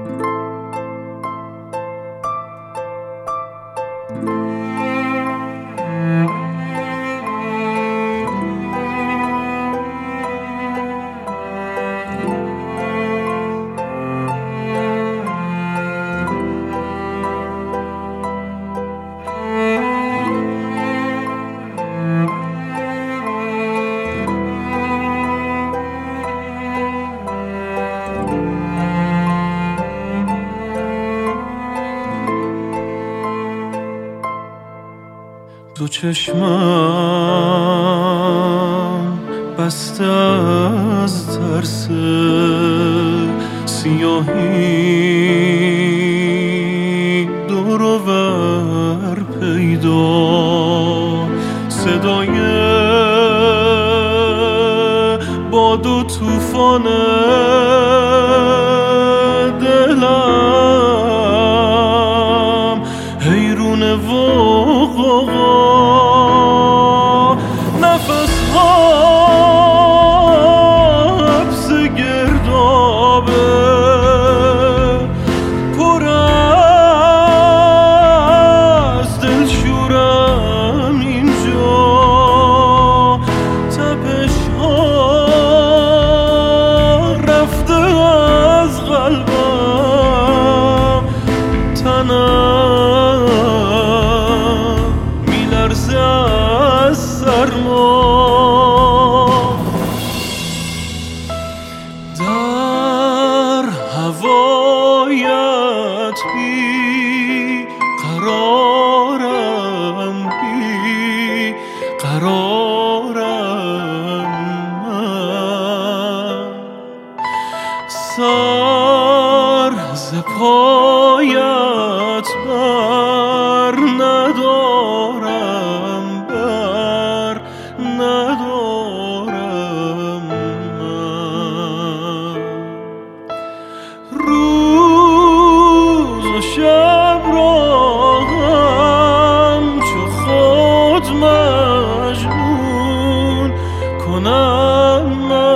دو چشمم بسته از ترس سیاهی دور و ور پیدا، صدای باد و طوفان دلم حیرونه و غوغا، نفس ها حبس گردابه پر از دلشورم اینجا، تپش ها رفته از قلبم، تنم میلرزه از سرما، در هوایت بی قرارم، بی قرارم من، سر ز پایت بر ندارم، بر ندارم من، روز و شب را همچو خود مجنون کنم من.